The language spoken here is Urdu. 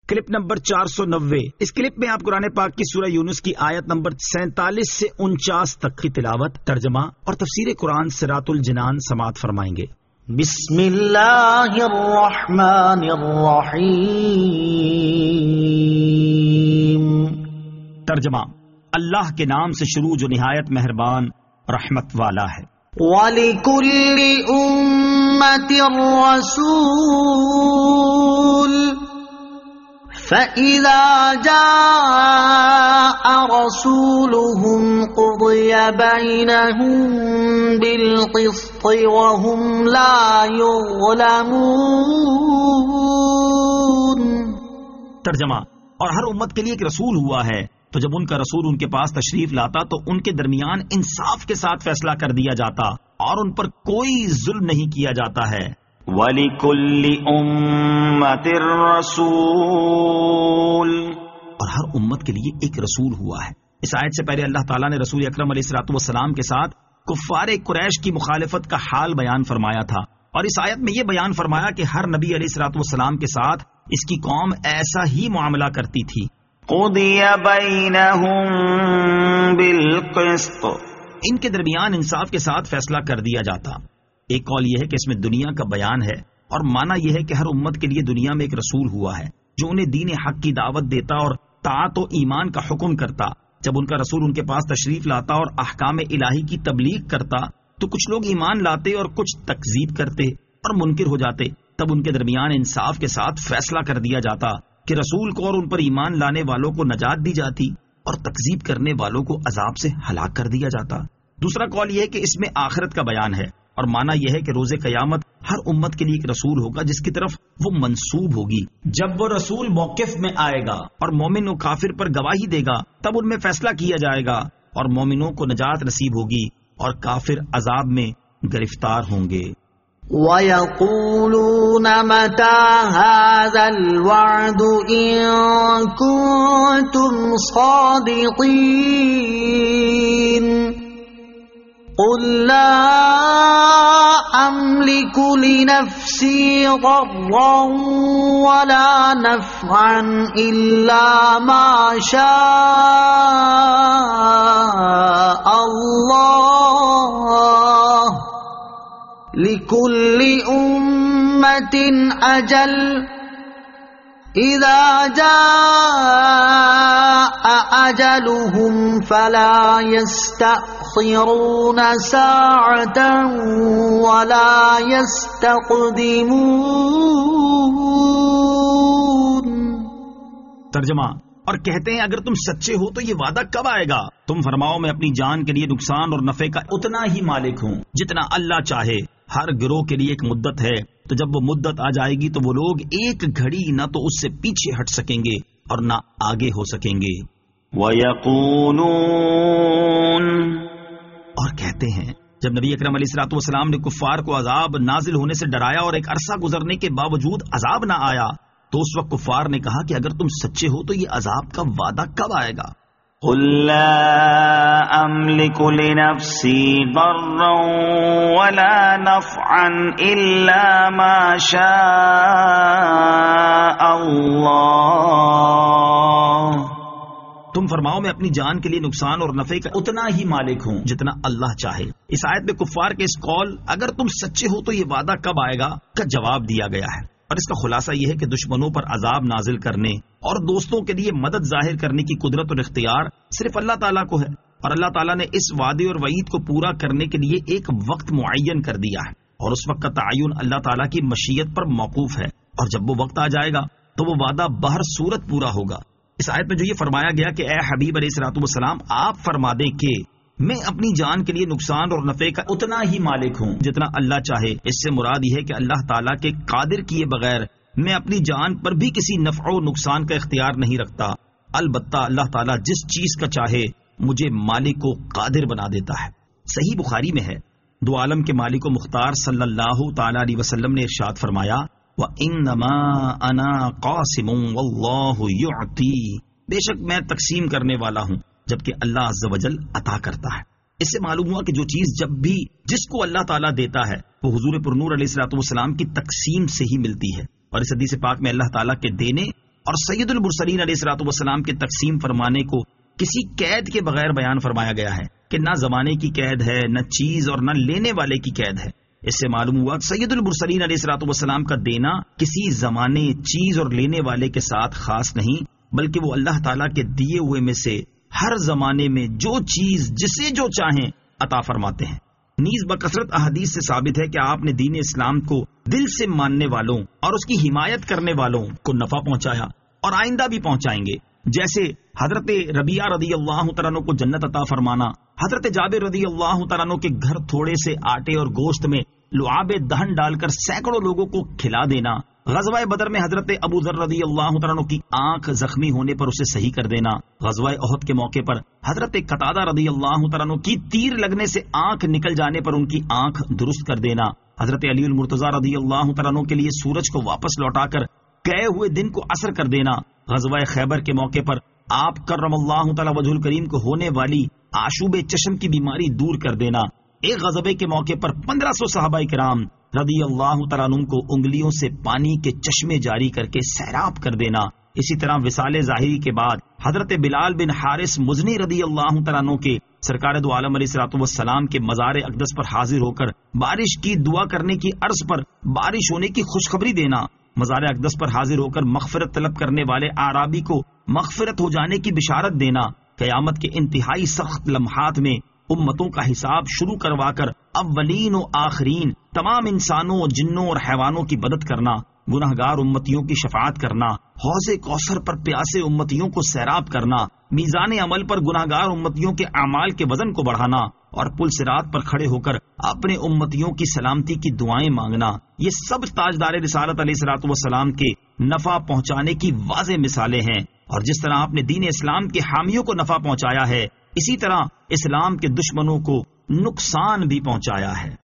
Clip number 490۔ اس کلپ میں آپ قرآن پاک کی سورہ یونس کی آیت نمبر 47 سے 49 تک کی تلاوت، ترجمہ اور تفسیر قرآن صراط الجنان سماعت فرمائیں گے۔ بسم اللہ الرحمن الرحیم۔ ترجمہ، اللہ کے نام سے شروع جو نہایت مہربان رحمت والا ہے۔ وَلِكُلِّ أُمَّةٍ رَّسُولٌ فَإِذَا جَاءَ رَسُولُهُمْ قُضِيَ بَيْنَهُم بِالْقِسْطِ وَهُمْ لَا يُظْلَمُونَ۔ ترجمہ، اور ہر امت کے لیے ایک رسول ہوا ہے، تو جب ان کا رسول ان کے پاس تشریف لاتا تو ان کے درمیان انصاف کے ساتھ فیصلہ کر دیا جاتا اور ان پر کوئی ظلم نہیں کیا جاتا ہے۔ وَلِكُلِّ أُمَّةٍ رَّسُولٌ، اور ہر امت کے لیے ایک رسول ہوا ہے۔ اس آیت سے پہلے اللہ تعالیٰ نے رسول اکرم علیہ الصلوۃ والسلام کے ساتھ کفار قریش کی مخالفت کا حال بیان فرمایا تھا، اور اس آیت میں یہ بیان فرمایا کہ ہر نبی علیہ الصلوۃ والسلام کے ساتھ اس کی قوم ایسا ہی معاملہ کرتی تھی۔ قُضِيَ بَيْنَهُم بِالْقِسْطِ، ان کے درمیان انصاف کے ساتھ فیصلہ کر دیا جاتا۔ ایک قول یہ ہے کہ اس میں دنیا کا بیان ہے، اور معنی یہ ہے کہ ہر امت کے لیے دنیا میں ایک رسول ہوا ہے جو انہیں دین حق کی دعوت دیتا اور طاعت و ایمان کا حکم کرتا۔ جب ان کا رسول ان کے پاس تشریف لاتا اور احکام الہی کی تبلیغ کرتا تو کچھ لوگ ایمان لاتے اور کچھ تکذیب کرتے اور منکر ہو جاتے۔ تب ان کے درمیان انصاف کے ساتھ فیصلہ کر دیا جاتا کہ رسول کو اور ان پر ایمان لانے والوں کو نجات دی جاتی اور تکذیب کرنے والوں کو عذاب سے ہلاک کر دیا جاتا۔ دوسرا قول یہ ہے کہ اس میں آخرت کا بیان ہے، اور معنی یہ ہے کہ روز قیامت ہر امت کے لیے ایک رسول ہوگا جس کی طرف وہ منسوب ہوگی۔ جب وہ رسول موقف میں آئے گا اور مومن و کافر پر گواہی دے گا تب ان میں فیصلہ کیا جائے گا، اور مومنوں کو نجات نصیب ہوگی اور کافر عذاب میں گرفتار ہوں گے۔ وَيَقُولُونَ مَتَى هَذَا الْوَعْدُ إِن كُنتُمْ صَادِقِينَ قُل لَّا أَمْلِكُ لِنَفْسِي ضَرًّا وَلَا نَفْعًا إِلَّا مَا شَاءَ اللَّهُ لِكُلِّ أُمَّةٍ أَجَلٌ إِذَا جَاءَ أَجَلُهُمْ فَلَا يَسْتَأْخِرُونَ سَاعَةً وَلَا يَسْتَقْدِمُونَ۔ ترجمہ، اور کہتے ہیں اگر تم سچے ہو تو یہ وعدہ کب آئے گا؟ تم فرماؤ میں اپنی جان کے لیے نقصان اور نفع کا اتنا ہی مالک ہوں جتنا اللہ چاہے۔ ہر گروہ کے لیے ایک مدت ہے، تو جب وہ مدت آ جائے گی تو وہ لوگ ایک گھڑی نہ تو اس سے پیچھے ہٹ سکیں گے اور نہ آگے ہو سکیں گے۔ وَيَقُولُونَ، اور کہتے ہیں جب نبی اکرم علیہ الصلوۃ والسلام نے کفار کو عذاب نازل ہونے سے ڈرایا اور ایک عرصہ گزرنے کے باوجود عذاب نہ آیا تو اس وقت کفار نے کہا کہ اگر تم سچے ہو تو یہ عذاب کا وعدہ کب آئے گا؟ قُل لَّا أَمْلِكُ لِنَفْسِي ضَرًّا وَلَا نَفْعًا إِلَّا مَا شَاءَ اللَّهُ، تم فرماؤ میں اپنی جان کے لیے نقصان اور نفع کا اتنا ہی مالک ہوں جتنا اللہ چاہے۔ اس آیت میں کفار کے اس قول اگر تم سچے ہو تو یہ وعدہ کب آئے گا کا جواب دیا گیا ہے، اور اس کا خلاصہ یہ ہے کہ دشمنوں پر عذاب نازل کرنے اور دوستوں کے لیے مدد ظاہر کرنے کی قدرت اور اختیار صرف اللہ تعالیٰ کو ہے، اور اللہ تعالیٰ نے اس وعدے اور وعید کو پورا کرنے کے لیے ایک وقت معین کر دیا ہے، اور اس وقت کا تعین اللہ تعالیٰ کی مشیت پر موقوف ہے، اور جب وہ وقت آ جائے گا تو وہ وعدہ بہر صورت پورا ہوگا۔ اس آیت میں جو یہ فرمایا گیا کہ اے حبیب علیہ الصلوۃ والسلام آپ فرما دیں کہ میں اپنی جان کے لیے نقصان اور نفع کا اتنا ہی مالک ہوں جتنا اللہ چاہے، اس سے مراد یہ ہے کہ اللہ تعالیٰ کے قادر کیے بغیر میں اپنی جان پر بھی کسی نفع و نقصان کا اختیار نہیں رکھتا، البتہ اللہ تعالیٰ جس چیز کا چاہے مجھے مالک و قادر بنا دیتا ہے۔ صحیح بخاری میں ہے، دو عالم کے مالک و مختار صلی اللہ تعالی علیہ وسلم نے ارشاد فرمایا وَإِنَّمَا أَنَا قَاسِمٌ وَاللَّهُ يُعْطِي، بے شک میں تقسیم کرنے والا ہوں جبکہ اللہ عز و جل عطا کرتا ہے۔ اس سے معلوم ہوا کہ جو چیز جب بھی جس کو اللہ تعالیٰ دیتا ہے وہ حضور پر نور علیہ الصلوۃ والسلام کی تقسیم سے ہی ملتی ہے، اور اس حدیث پاک میں اللہ تعالیٰ کے دینے اور سید المرسلین علیہ الصلوۃ والسلام کے تقسیم فرمانے کو کسی قید کے بغیر بیان فرمایا گیا ہے کہ نہ زمانے کی قید ہے، نہ چیز اور نہ لینے والے کی قید ہے۔ اس سے معلوم ہوا سید المرسلین علیہ الصلوۃ والسلام کا دینا کسی زمانے، چیز اور لینے والے کے ساتھ خاص نہیں، بلکہ وہ اللہ تعالیٰ کے دیے ہوئے میں سے ہر زمانے میں جو چیز جسے جو چاہیں عطا فرماتے ہیں۔ نیز بکثرت احادیث سے ثابت ہے کہ آپ نے دین اسلام کو دل سے ماننے والوں اور اس کی حمایت کرنے والوں کو نفع پہنچایا اور آئندہ بھی پہنچائیں گے، جیسے حضرت ربیعہ رضی اللہ تعالیٰ عنہ کو جنت عطا فرمانا، حضرت جابر رضی اللہ تعالیٰ عنہ کے گھر تھوڑے سے آٹے اور گوشت میں لعاب دہن ڈال کر سینکڑوں لوگوں کو کھلا دینا، غزوہ بدر میں حضرت ابو ذر رضی اللہ تعالیٰ عنہ کی آنکھ زخمی ہونے پر اسے صحیح کر دینا، غزوہ احد کے موقع پر حضرت قتادہ رضی اللہ تعالیٰ عنہ کی تیر لگنے سے آنکھ نکل جانے پر ان کی آنکھ درست کر دینا، حضرت علی المرتضیٰ رضی اللہ تعالیٰ عنہ کے لیے سورج کو واپس لوٹا کر گئے ہوئے دن کو عصر کر دینا، غزوہ خیبر کے موقع پر آپ کرم اللہ تعالی وجہ الکریم کو ہونے والی آشوب چشم کی بیماری دور کر دینا، ایک غزوے کے موقع پر 1500 صحابہ کرام رضی اللہ تعالیٰ عنہ کو انگلیوں سے پانی کے چشمے جاری کر کے سیراب کر دینا۔ اسی طرح وصال ظاہری کے بعد حضرت بلال بن حارث مزنی رضی اللہ تعالیٰ عنہ کے سرکار دو عالم علیہ الصلوۃ والسلام کے مزار اقدس پر حاضر ہو کر بارش کی دعا کرنے کی عرض پر بارش ہونے کی خوشخبری دینا، مزار اقدس پر حاضر ہو کر مغفرت طلب کرنے والے اعرابی کو مغفرت ہو جانے کی بشارت دینا، قیامت کے انتہائی سخت لمحات میں امتوں کا حساب شروع کروا کر اولین و آخرین تمام انسانوں، جنوں اور حیوانوں کی مدد کرنا، گناہگار امتیوں کی شفاعت کرنا، حوض کوثر پر پیاسے امتیوں کو سیراب کرنا، میزان عمل پر گناہگار امتیوں کے اعمال کے وزن کو بڑھانا اور پل صراط پر کھڑے ہو کر اپنے امتیوں کی سلامتی کی دعائیں مانگنا، یہ سب تاجدار رسالت علیہ الصلوۃ والسلام کے نفع پہنچانے کی واضح مثالیں ہیں۔ اور جس طرح آپ نے دین اسلام کے حامیوں کو نفع پہنچایا ہے، اسی طرح اسلام کے دشمنوں کو نقصان بھی پہنچایا ہے۔